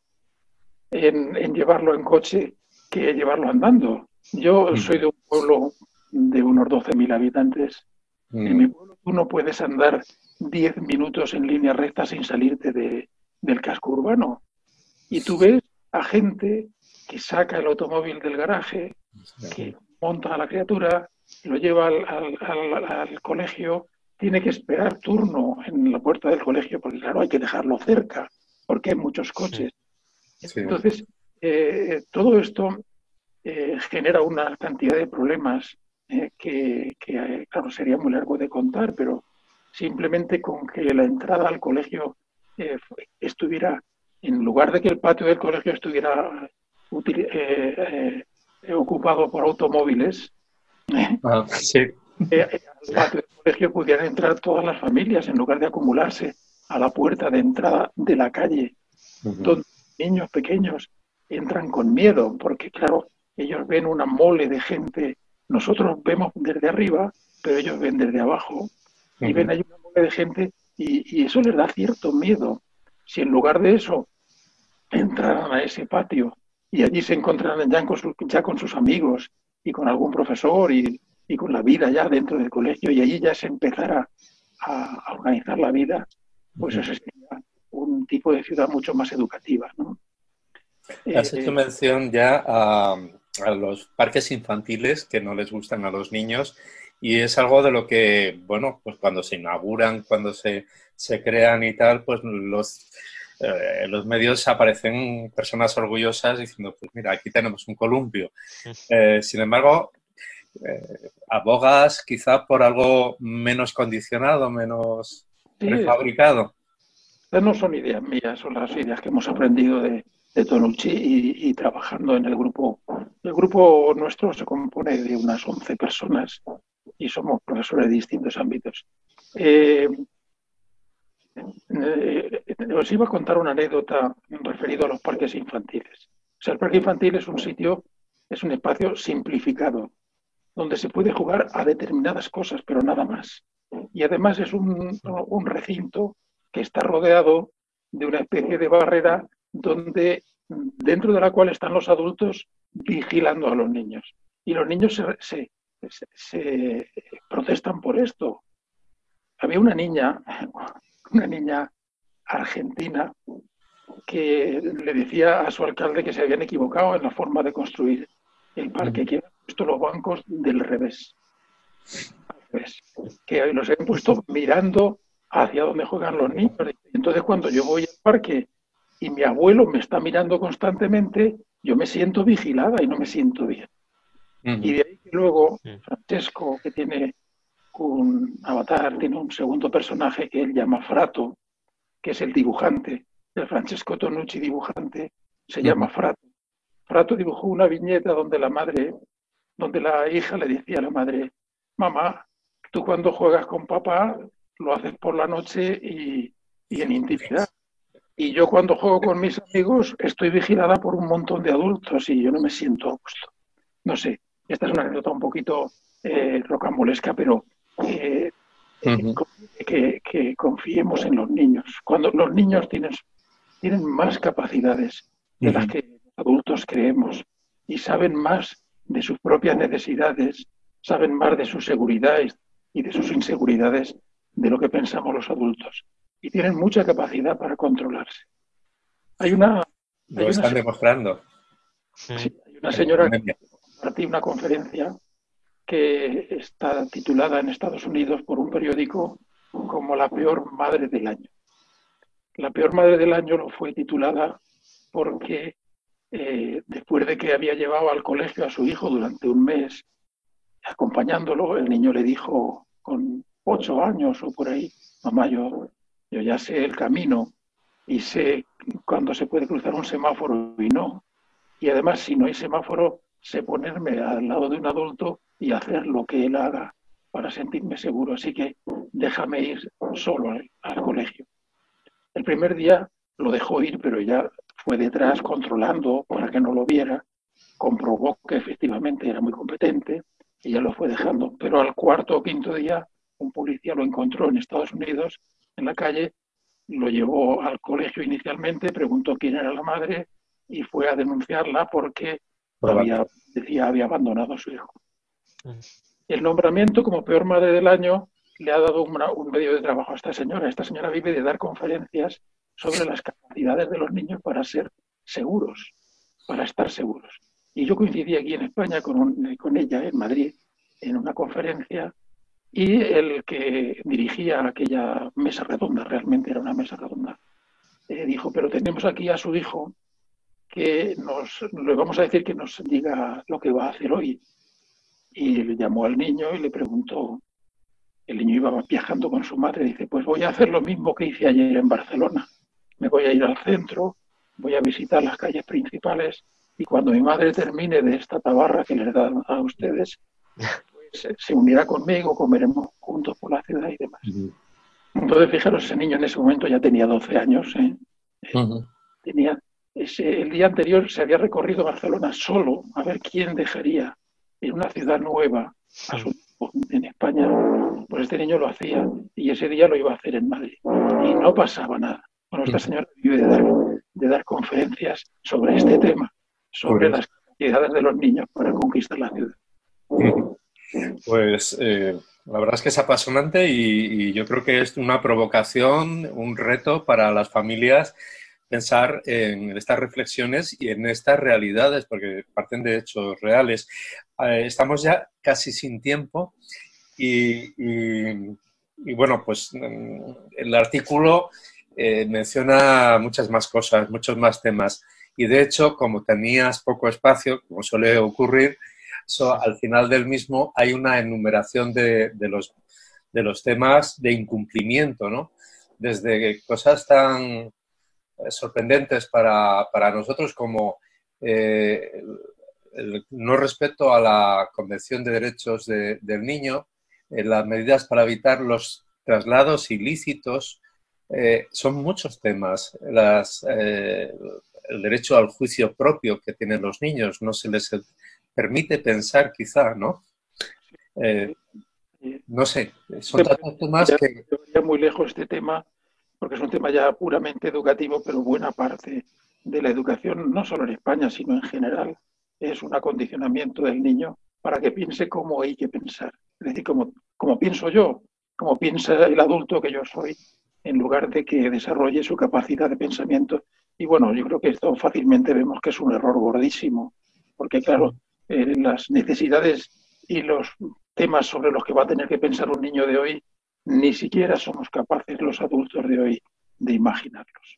en, en llevarlo en coche que llevarlo andando. Yo soy de un pueblo de unos doce mil habitantes. En mi Mm. pueblo tú no puedes andar diez minutos en línea recta sin salirte de, del casco urbano. Y tú ves a gente que saca el automóvil del garaje, que monta a la criatura, lo lleva al, al, al, al colegio, tiene que esperar turno en la puerta del colegio, porque claro, hay que dejarlo cerca, porque hay muchos coches. Sí. Entonces, eh, todo esto eh, genera una cantidad de problemas eh, que, que, eh, claro, sería muy largo de contar, pero simplemente con que la entrada al colegio eh, estuviera, en lugar de que el patio del colegio estuviera util- eh, eh, ocupado por automóviles, eh, Ah, sí. eh, al patio del colegio pudieran entrar todas las familias en lugar de acumularse a la puerta de entrada de la calle, Ujú. donde niños pequeños entran con miedo, porque claro, ellos ven una mole de gente, nosotros vemos desde arriba, pero ellos ven desde abajo y ven Ujú. ahí una mole de gente y, y eso les da cierto miedo. Si en lugar de eso entraran a ese patio y allí se encontraran ya con, su, ya con sus amigos y con algún profesor y, y, con la vida ya dentro del colegio y allí ya se empezara a, a organizar la vida, pues Ujú. eso sería un tipo de ciudad mucho más educativa, ¿no? Has hecho Eh, mención ya a, a los parques infantiles que no les gustan a los niños y es algo de lo que, bueno, pues cuando se inauguran, cuando se, se crean y tal, pues los, eh, los medios aparecen personas orgullosas diciendo, pues mira, aquí tenemos un columpio. Eh, sin embargo, eh, abogas quizá por algo menos condicionado, menos sí, prefabricado. estas no son ideas mías, son las ideas que hemos aprendido de, de Tonucci y, y, trabajando en el grupo. El grupo nuestro se compone de unas once personas y somos profesores de distintos ámbitos. Eh, eh, os iba a contar una anécdota referido a los parques infantiles. O sea, el parque infantil es un sitio, es un espacio simplificado, donde se puede jugar a determinadas cosas, pero nada más. Y además es un, un recinto que está rodeado de una especie de barrera donde, dentro de la cual están los adultos vigilando a los niños. Y los niños se, se, se, se protestan por esto. Había una niña, una niña argentina, que le decía a su alcalde que se habían equivocado en la forma de construir el parque, que habían puesto los bancos del revés, al revés, que los habían puesto mirando hacia donde juegan los niños. Entonces, cuando yo voy al parque y mi abuelo me está mirando constantemente, yo me siento vigilada y no me siento bien. Y de ahí que luego Francesco, que tiene un avatar, tiene un segundo personaje que él llama Frato, que es el dibujante, el Francesco Tonucci dibujante, se llama Frato. Frato dibujó una viñeta donde la madre, donde la hija le decía a la madre, mamá, tú cuando juegas con papá lo haces por la noche y, y en intimidad. Y yo cuando juego con mis amigos estoy vigilada por un montón de adultos y yo no me siento a gusto. No sé, esta es una anécdota un poquito eh, rocambolesca, pero eh, eh, que, que confiemos en los niños. Cuando los niños tienen tienen más capacidades de las que los adultos creemos y saben más de sus propias necesidades, saben más de sus seguridades y de sus inseguridades de lo que pensamos los adultos. Y tienen mucha capacidad para controlarse. Hay una, Lo hay una, están demostrando. sí, hay una En la señora que pandemia. compartí una conferencia que está titulada en Estados Unidos por un periódico como la peor madre del año. La peor madre del año lo fue titulada porque eh, después de que había llevado al colegio a su hijo durante un mes, acompañándolo, el niño le dijo con ocho años o por ahí, mamá, yo, yo ya sé el camino y sé cuándo se puede cruzar un semáforo y no. Y además, si no hay semáforo, sé ponerme al lado de un adulto y hacer lo que él haga para sentirme seguro. Así que déjame ir solo al, al colegio. El primer día lo dejó ir, pero ya fue detrás controlando para que no lo viera. Comprobó que efectivamente era muy competente y ya lo fue dejando. Pero al cuarto o quinto día, un policía lo encontró en Estados Unidos, en la calle, lo llevó al colegio inicialmente, preguntó quién era la madre y fue a denunciarla porque había, decía, había abandonado a su hijo. El nombramiento como peor madre del año le ha dado una, un medio de trabajo a esta señora. Esta señora vive de dar conferencias sobre las capacidades de los niños para ser seguros, para estar seguros. Y yo coincidí aquí en España con, un, con ella en Madrid en una conferencia y el que dirigía aquella mesa redonda, realmente era una mesa redonda, eh, dijo, pero tenemos aquí a su hijo que nos, le vamos a decir que nos diga lo que va a hacer hoy. Y le llamó al niño y le preguntó, el niño iba viajando con su madre, dice, pues voy a hacer lo mismo que hice ayer en Barcelona. Me voy a ir al centro, voy a visitar las calles principales y cuando mi madre termine de esta tabarra que les da a ustedes, pues se unirá conmigo, comeremos juntos por la ciudad y demás. Uh-huh. Entonces, fijaros, ese niño en ese momento ya tenía doce años. ¿eh? Uh-huh. Tenía ese, el día anterior se había recorrido Barcelona solo a ver quién dejaría en una ciudad nueva a su hijo en España. Pues este niño lo hacía y ese día lo iba a hacer en Madrid. Y no pasaba nada. Bueno, esta señora vive de dar, de dar conferencias sobre este tema, sobre las capacidades de los niños para conquistar la ciudad. Pues eh, la verdad es que es apasionante y, y yo creo que es una provocación, un reto para las familias pensar en estas reflexiones y en estas realidades, porque parten de hechos reales. Eh, estamos ya casi sin tiempo y, y, y bueno, pues el artículo eh, menciona muchas más cosas, muchos más temas. Y de hecho, como tenías poco espacio, como suele ocurrir, so, al final del mismo hay una enumeración de, de, los, de los temas de incumplimiento, ¿no? Desde cosas tan sorprendentes para, para nosotros como eh, el, el no respeto a la Convención de Derechos de, del Niño, eh, las medidas para evitar los traslados ilícitos, eh, son muchos temas. Las, eh, el derecho al juicio propio que tienen los niños, no se les permite pensar quizá, ¿no? Eh, no sé, son tantos temas que... Ya muy lejos este tema, porque es un tema ya puramente educativo, pero buena parte de la educación, no solo en España, sino en general, es un acondicionamiento del niño para que piense cómo hay que pensar. Es decir, como, como pienso yo, como piensa el adulto que yo soy, en lugar de que desarrolle su capacidad de pensamiento. Y bueno, yo creo que esto fácilmente vemos que es un error gordísimo, porque claro, eh, las necesidades y los temas sobre los que va a tener que pensar un niño de hoy, ni siquiera somos capaces los adultos de hoy de imaginarlos.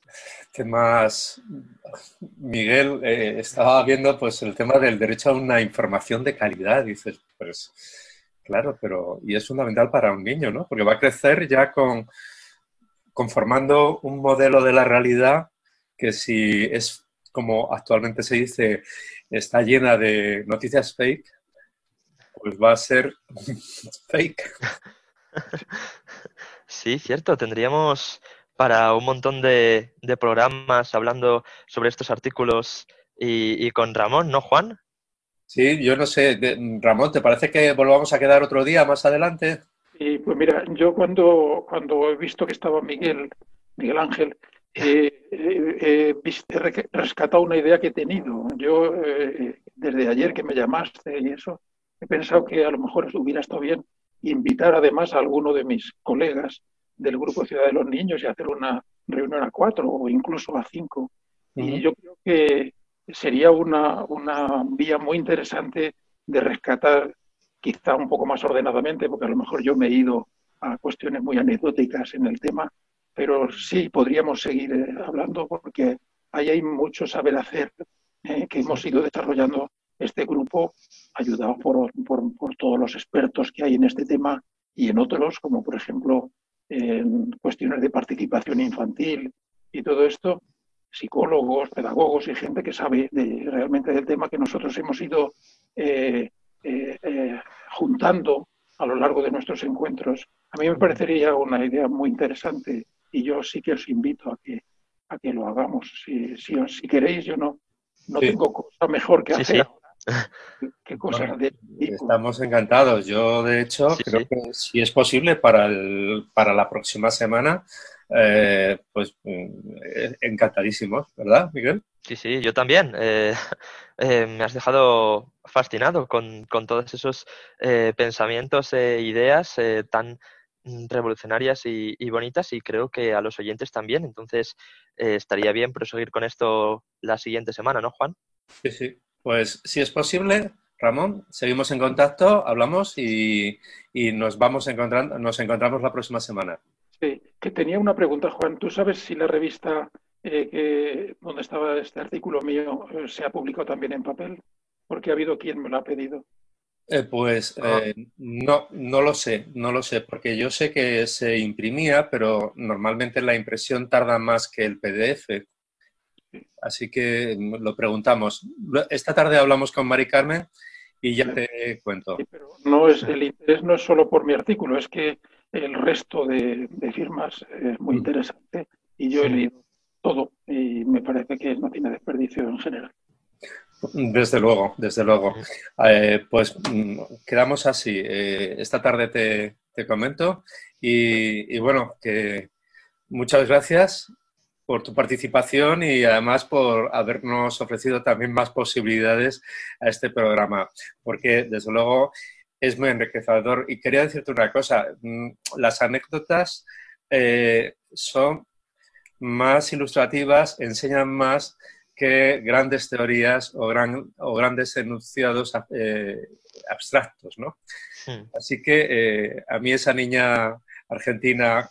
Temas, Miguel, eh, estaba viendo pues el tema del derecho a una información de calidad. Dices, pues claro, pero y es fundamental para un niño, ¿no? Porque va a crecer ya con conformando un modelo de la realidad que si es como actualmente se dice, está llena de noticias fake, pues va a ser fake. Sí, cierto. Tendríamos para un montón de, de programas hablando sobre estos artículos y, y con Ramón, ¿no, Juan? Sí, yo no sé. Ramón, ¿te parece que volvamos a quedar otro día más adelante? Y pues mira, yo cuando, cuando he visto que estaba Miguel, Miguel Ángel, eh, eh, he rescatado una idea que he tenido. Yo, eh, desde ayer que me llamaste y eso, he pensado que a lo mejor hubiera estado bien invitar además a alguno de mis colegas del Grupo Ciudad de los Niños y hacer una reunión a cuatro o incluso a cinco. Y Ujú. yo creo que sería una, una vía muy interesante de rescatar, quizá un poco más ordenadamente, porque a lo mejor yo me he ido a cuestiones muy anecdóticas en el tema, pero sí podríamos seguir eh, hablando porque ahí hay mucho saber hacer eh, que hemos ido desarrollando este grupo, ayudado por, por, por todos los expertos que hay en este tema y en otros, como por ejemplo en cuestiones de participación infantil y todo esto, psicólogos, pedagogos y gente que sabe de, realmente del tema que nosotros hemos ido eh, eh, eh, juntando a lo largo de nuestros encuentros. A mí me parecería una idea muy interesante y yo sí que os invito a que, a que lo hagamos. Si, si, si queréis, yo no, no Sí. tengo cosa mejor que Sí, hacer sí, ahora que Bueno, cosas de este tipo. estamos encantados. Yo, de hecho, sí, creo sí. que si es posible para el, para la próxima semana, eh, pues eh, encantadísimos, ¿verdad, Miguel? Sí, sí, yo también. Eh, eh, me has dejado fascinado con, con todos esos eh, pensamientos e ideas eh, tan mm, revolucionarias y, y bonitas y creo que a los oyentes también. Entonces, eh, estaría bien proseguir con esto la siguiente semana, ¿no, Juan? Sí, sí. Pues si es posible, Ramón, seguimos en contacto, hablamos y, y nos vamos encontrando, nos encontramos la próxima semana. Sí, que tenía una pregunta, Juan. ¿Tú sabes si la revista eh, que, donde estaba este artículo mío eh, se ha publicado también en papel? Porque ha habido quien me lo ha pedido. Eh, pues Ah, eh, no, no lo sé, no lo sé, porque yo sé que se imprimía, pero normalmente la impresión tarda más que el P D F, Sí, así que mm, lo preguntamos. Esta tarde hablamos con Mari Carmen y ya sí, te cuento. sí, pero no es, el interés no es solo por mi artículo, es que el resto de, de firmas es muy Mm. interesante y yo he leído todo y me parece que no tiene desperdicio en general. Desde luego, desde luego. mm. Eh, pues mm, quedamos así. Eh, esta tarde te, te comento y, y bueno, que muchas gracias por tu participación y además por habernos ofrecido también más posibilidades a este programa, porque desde luego es muy enriquecedor. Y quería decirte una cosa, mm, las anécdotas eh, son más ilustrativas, enseñan más que grandes teorías o, gran, o grandes enunciados eh, abstractos, ¿no? Mm. Así que eh, a mí esa niña argentina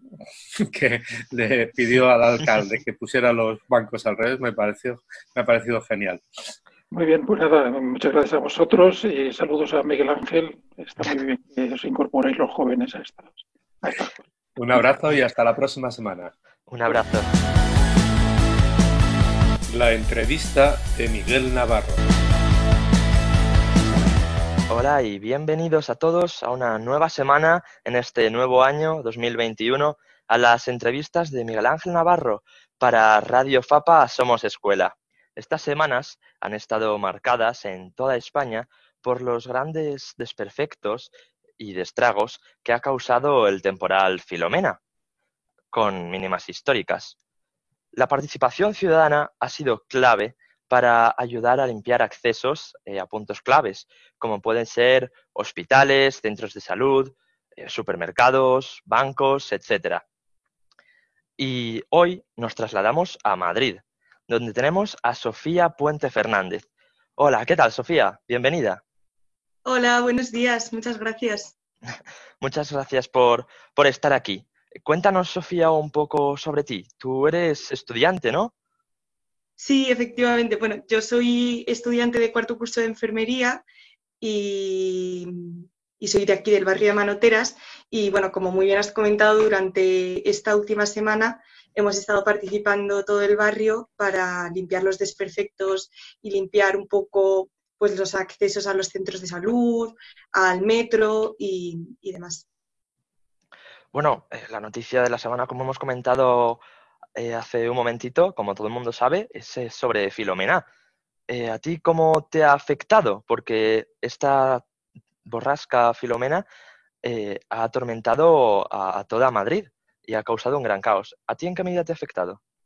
que le pidió al alcalde que pusiera los bancos al revés me pareció, me ha parecido genial. Muy bien, pues nada, muchas gracias a vosotros y saludos a Miguel Ángel. Está muy bien que os incorporéis los jóvenes a estas, a estas cosas. Un abrazo y hasta la próxima semana. Un abrazo. La entrevista de Miguel Navarro. Hola y bienvenidos a todos a una nueva semana en este nuevo año dos mil veintiuno a las entrevistas de Miguel Ángel Navarro para Radio Fapa Somos Escuela. Estas semanas han estado marcadas en toda España por los grandes desperfectos y destragos que ha causado el temporal Filomena, con mínimas históricas. La participación ciudadana ha sido clave para ayudar a limpiar accesos eh, a puntos claves, como pueden ser hospitales, centros de salud, eh, supermercados, bancos, etcétera. Y hoy nos trasladamos a Madrid, donde tenemos a Sofía Puente Fernández. Hola, ¿qué tal, Sofía? Bienvenida. Hola, buenos días, muchas gracias. Muchas gracias por, por estar aquí. Cuéntanos, Sofía, un poco sobre ti. Tú eres estudiante, ¿no? Sí, efectivamente. Bueno, yo soy estudiante de cuarto curso de enfermería y, y soy de aquí del barrio de Manoteras. Y bueno, como muy bien has comentado, durante esta última semana hemos estado participando todo el barrio para limpiar los desperfectos y limpiar un poco pues, los accesos a los centros de salud, al metro y, y demás. Bueno, eh, la noticia de la semana, como hemos comentado eh, hace un momentito, como todo el mundo sabe, es eh, sobre Filomena. Eh, ¿a ti cómo te ha afectado? Porque esta borrasca Filomena eh, ha atormentado a, a toda Madrid y ha causado un gran caos. ¿A ti en qué medida te ha afectado?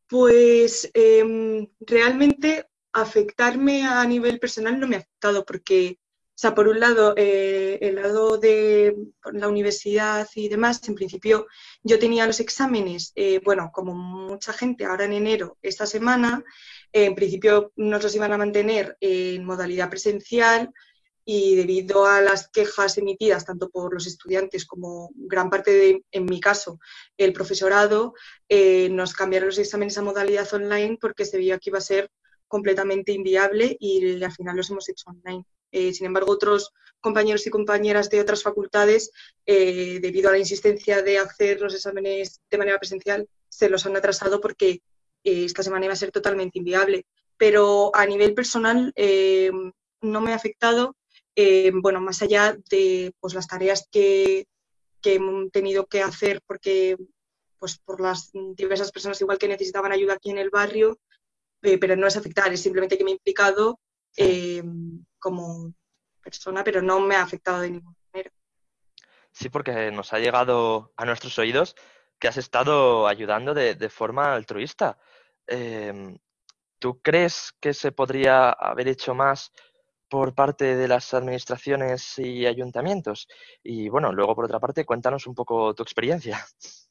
Pues eh, realmente afectarme a nivel personal no me ha afectado porque, o sea, por un lado, eh, el lado de la universidad y demás, en principio yo tenía los exámenes, eh, bueno, como mucha gente, ahora en enero, esta semana, eh, en principio nos los iban a mantener en modalidad presencial y debido a las quejas emitidas tanto por los estudiantes como gran parte de, en mi caso, el profesorado, eh, nos cambiaron los exámenes a modalidad online porque se veía que iba a ser completamente inviable y al final los hemos hecho online. Eh, sin embargo, otros compañeros y compañeras de otras facultades, eh, debido a la insistencia de hacer los exámenes de manera presencial, se los han atrasado porque eh, esta semana iba a ser totalmente inviable. Pero a nivel personal eh, no me ha afectado. Eh, bueno, más allá de pues, las tareas que, que he tenido que hacer porque pues, por las diversas personas igual que necesitaban ayuda aquí en el barrio, eh, pero no es afectar, es simplemente que me he implicado eh, como persona, pero no me ha afectado de ninguna manera. Sí, porque nos ha llegado a nuestros oídos que has estado ayudando de, de forma altruista. Eh, ¿Tú crees que se podría haber hecho más por parte de las administraciones y ayuntamientos? Y bueno, luego por otra parte, cuéntanos un poco tu experiencia.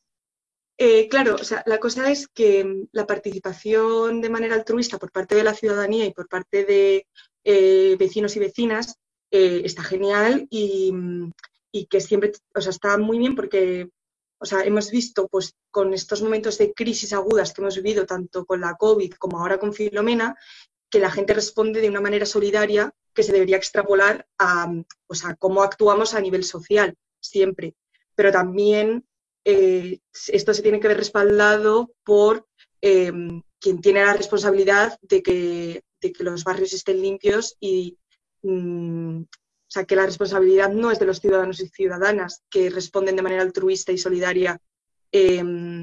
Eh, claro, o sea, la cosa es que la participación de manera altruista por parte de la ciudadanía y por parte de eh, vecinos y vecinas eh, está genial y, y que siempre, o sea, está muy bien porque, o sea, hemos visto pues con estos momentos de crisis agudas que hemos vivido tanto con la COVID como ahora con Filomena, que la gente responde de una manera solidaria que se debería extrapolar a, pues, a cómo actuamos a nivel social siempre. Pero también eh, esto se tiene que ver respaldado por eh, quien tiene la responsabilidad de que, de que los barrios estén limpios y mmm, o sea, que la responsabilidad no es de los ciudadanos y ciudadanas que responden de manera altruista y solidaria eh,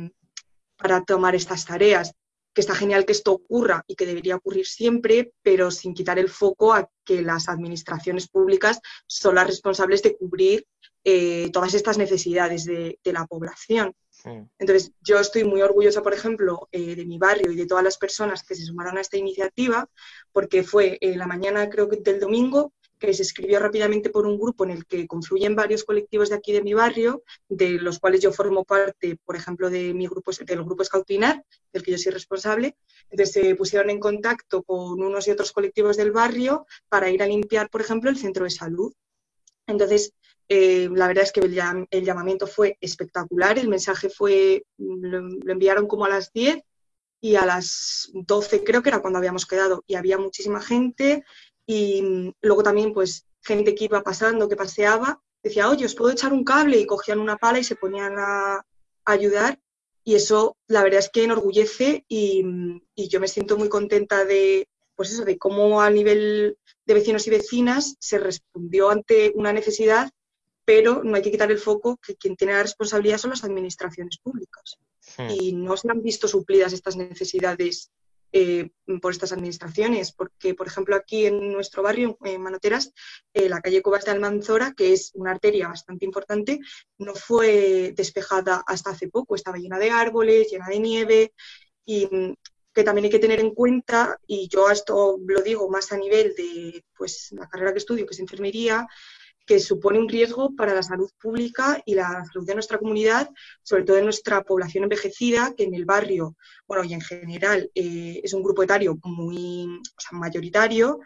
para tomar estas tareas, que está genial que esto ocurra y que debería ocurrir siempre, pero sin quitar el foco a que las administraciones públicas son las responsables de cubrir eh, todas estas necesidades de, de la población. Mm. Entonces, yo estoy muy orgullosa, por ejemplo, eh, de mi barrio y de todas las personas que se sumaron a esta iniciativa, porque fue en la mañana, creo que del domingo, que se escribió rápidamente por un grupo en el que confluyen varios colectivos de aquí de mi barrio, de los cuales yo formo parte, por ejemplo, de mi grupo, del grupo Scout Pinar, del que yo soy responsable. Entonces se pusieron en contacto con unos y otros colectivos del barrio para ir a limpiar, por ejemplo, el centro de salud. Entonces, eh, la verdad es que el, llam el llamamiento fue espectacular, el mensaje fue, lo, lo enviaron como a las diez y a las doce creo que era cuando habíamos quedado y había muchísima gente y luego también pues gente que iba pasando, que paseaba, decía, oye, ¿os puedo echar un cable? Y cogían una pala y se ponían a, a ayudar y eso la verdad es que enorgullece y, y yo me siento muy contenta de, pues eso, de cómo a nivel de vecinos y vecinas se respondió ante una necesidad, pero no hay que quitar el foco que quien tiene la responsabilidad son las administraciones públicas. Hmm. Y no se han visto suplidas estas necesidades eh, por estas administraciones, porque, por ejemplo, aquí en nuestro barrio, en Manoteras, eh, la calle Cobas de Almanzora, que es una arteria bastante importante, no fue despejada hasta hace poco, estaba llena de árboles, llena de nieve, y que también hay que tener en cuenta, y yo esto lo digo más a nivel de pues, la carrera que estudio, que es enfermería, que supone un riesgo para la salud pública y la salud de nuestra comunidad, sobre todo de nuestra población envejecida, que en el barrio, bueno, y en general, eh, es un grupo etario muy o sea, mayoritario,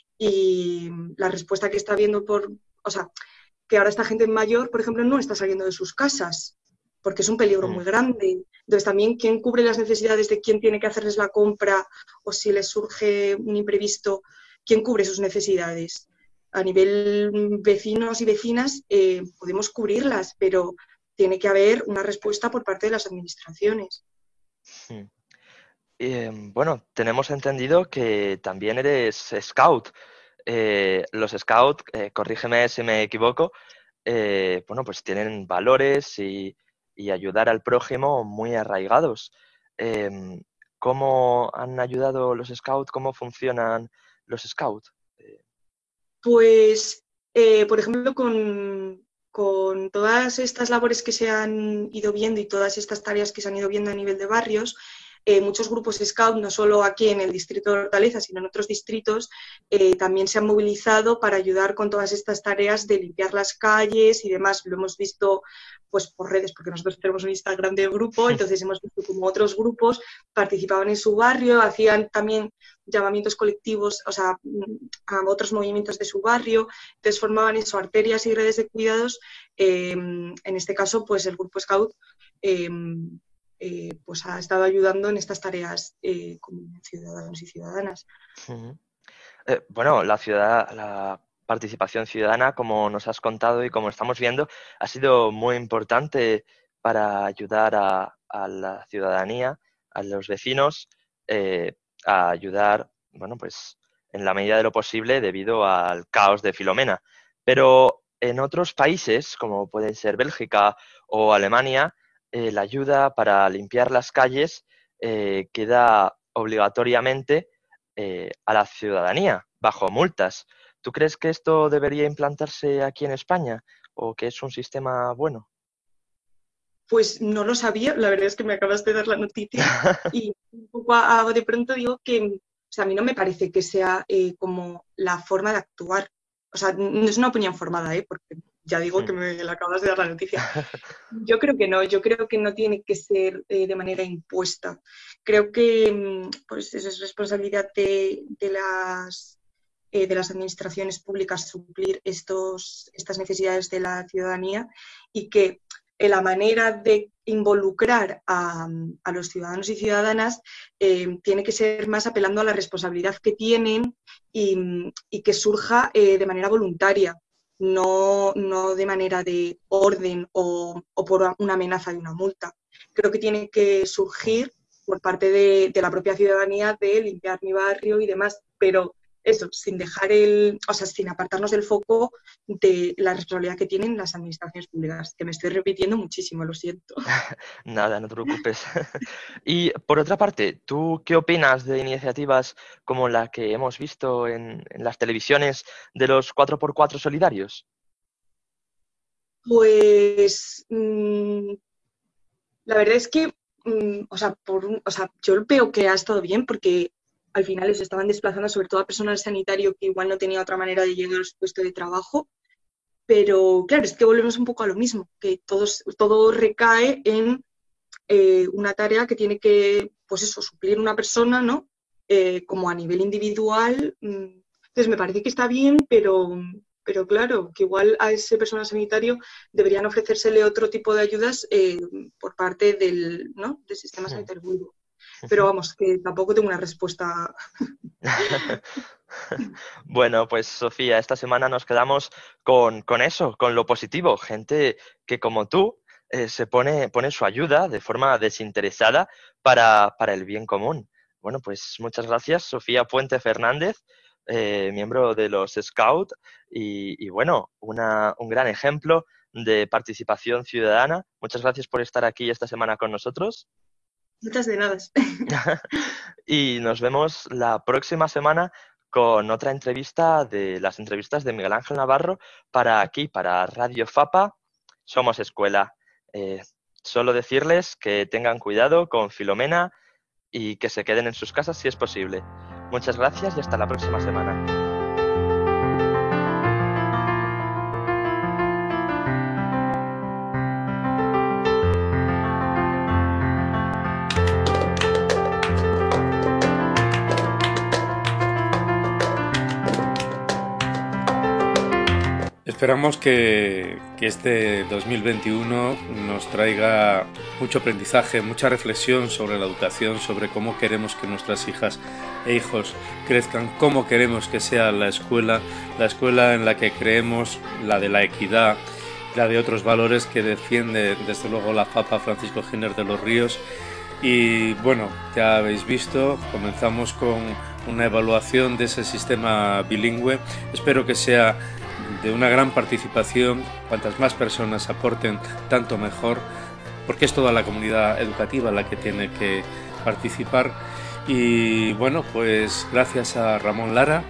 y la respuesta que está habiendo por, o sea, que ahora esta gente mayor, por ejemplo, no está saliendo de sus casas, porque es un peligro muy grande. Entonces, también, ¿quién cubre las necesidades de quién tiene que hacerles la compra o si les surge un imprevisto? ¿Quién cubre sus necesidades? A nivel vecinos y vecinas eh, podemos cubrirlas, pero tiene que haber una respuesta por parte de las administraciones. Hmm. Eh, bueno, tenemos entendido que también eres scout. Eh, los scouts, eh, corrígeme si me equivoco, eh, bueno, pues tienen valores y, y ayudar al prójimo muy arraigados. Eh, ¿Cómo han ayudado los scouts? ¿Cómo funcionan los scouts? Pues, eh, por ejemplo, con, con todas estas labores que se han ido viendo y todas estas tareas que se han ido viendo a nivel de barrios, eh, muchos grupos Scout, no solo aquí en el distrito de Hortaleza, sino en otros distritos, eh, también se han movilizado para ayudar con todas estas tareas de limpiar las calles y demás. Lo hemos visto pues por redes, porque nosotros tenemos un Instagram del grupo, entonces hemos visto como otros grupos participaban en su barrio, hacían también llamamientos colectivos, o sea, a otros movimientos de su barrio, entonces formaban eso, arterias y redes de cuidados. Eh, en este caso, pues el grupo Scout eh, eh, pues ha estado ayudando en estas tareas eh, como ciudadanos y ciudadanas. Uh-huh. Eh, bueno, la ciudad, la participación ciudadana, como nos has contado y como estamos viendo, ha sido muy importante para ayudar a, a la ciudadanía, a los vecinos, eh, a ayudar, bueno, pues en la medida de lo posible debido al caos de Filomena. Pero en otros países, como pueden ser Bélgica o Alemania, eh, la ayuda para limpiar las calles eh, queda obligatoriamente eh, a la ciudadanía, bajo multas. ¿Tú crees que esto debería implantarse aquí en España o que es un sistema bueno? Pues no lo sabía, la verdad es que me acabas de dar la noticia y un poco a, a, de pronto digo que, o sea, a mí no me parece que sea eh, como la forma de actuar. O sea, no es una opinión formada, ¿eh? Porque ya digo que me la acabas de dar la noticia. Yo creo que no, yo creo que no tiene que ser eh, de manera impuesta. Creo que pues, eso es responsabilidad de, de las... de las administraciones públicas suplir estos, estas necesidades de la ciudadanía y que la manera de involucrar a, a los ciudadanos y ciudadanas eh, tiene que ser más apelando a la responsabilidad que tienen y, y que surja eh, de manera voluntaria, no, no de manera de orden o, o por una amenaza de una multa. Creo que tiene que surgir por parte de, de la propia ciudadanía de limpiar mi barrio y demás, pero eso, sin dejar el, o sea, sin apartarnos del foco de la responsabilidad que tienen las administraciones públicas, que me estoy repitiendo muchísimo, lo siento. Nada, no te preocupes. Y por otra parte, ¿tú qué opinas de iniciativas como la que hemos visto en, en las televisiones de los cuatro por cuatro solidarios? Pues mmm, la verdad es que, mmm, o sea, por un, o sea, yo veo que ha estado bien porque al final les estaban desplazando sobre todo a personal sanitario que igual no tenía otra manera de llegar a su puesto de trabajo, pero claro, es que volvemos un poco a lo mismo, que todos, todo recae en eh, una tarea que tiene que, pues eso, suplir una persona, ¿no? Eh, como a nivel individual. Entonces me parece que está bien, pero, pero claro, que igual a ese personal sanitario deberían ofrecérsele otro tipo de ayudas eh, por parte del, ¿no? del sistema sanitario público. Pero vamos, que tampoco tengo una respuesta. Bueno, pues Sofía, esta semana nos quedamos con, con eso, con lo positivo. Gente que como tú eh, se pone, pone su ayuda de forma desinteresada para, para el bien común. Bueno, pues muchas gracias, Sofía Puente Fernández, eh, miembro de los Scout y, y bueno, una, un gran ejemplo de participación ciudadana. Muchas gracias por estar aquí esta semana con nosotros. Muchas de nada. Y nos vemos la próxima semana con otra entrevista de las entrevistas de Miguel Ángel Navarro para aquí, para Radio Fapa. Somos Escuela. Eh, solo decirles que tengan cuidado con Filomena y que se queden en sus casas si es posible. Muchas gracias y hasta la próxima semana. Esperamos que, que este dos mil veintiuno nos traiga mucho aprendizaje, mucha reflexión sobre la educación, sobre cómo queremos que nuestras hijas e hijos crezcan, cómo queremos que sea la escuela, la escuela en la que creemos, la de la equidad, la de otros valores que defiende desde luego la Fapa Francisco Giner de los Ríos. Y bueno, ya habéis visto, comenzamos con una evaluación de ese sistema bilingüe. Espero que sea de una gran participación, cuantas más personas aporten, tanto mejor, porque es toda la comunidad educativa la que tiene que participar. Y bueno, pues gracias a Ramón Lara,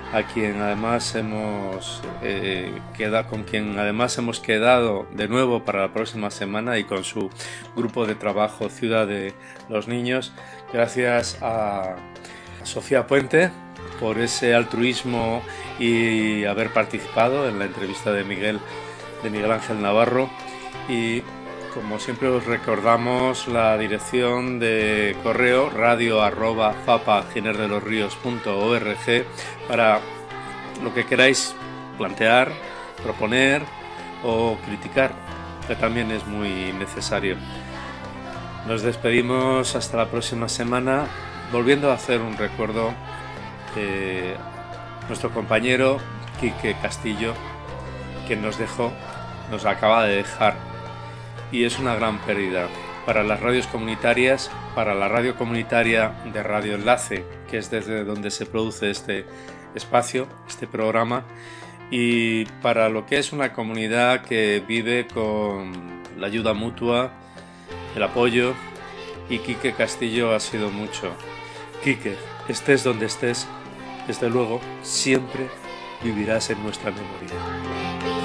a quien además hemos eh, quedado, con quien además hemos quedado de nuevo para la próxima semana y con su grupo de trabajo Ciudad de los Niños. Gracias a Sofía Puente por ese altruismo y haber participado en la entrevista de Miguel, de Miguel Ángel Navarro. Y como siempre os recordamos la dirección de correo radio arroba fapa giner de los ríos punto org para lo que queráis plantear, proponer o criticar, que también es muy necesario. Nos despedimos hasta la próxima semana, volviendo a hacer un recuerdo de nuestro compañero Quique Castillo, que nos dejó, nos acaba de dejar. Y es una gran pérdida para las radios comunitarias, para la radio comunitaria de Radio Enlace, que es desde donde se produce este espacio, este programa, y para lo que es una comunidad que vive con la ayuda mutua, el apoyo, y Quique Castillo ha sido mucho. Quique, estés donde estés, desde luego, siempre vivirás en nuestra memoria.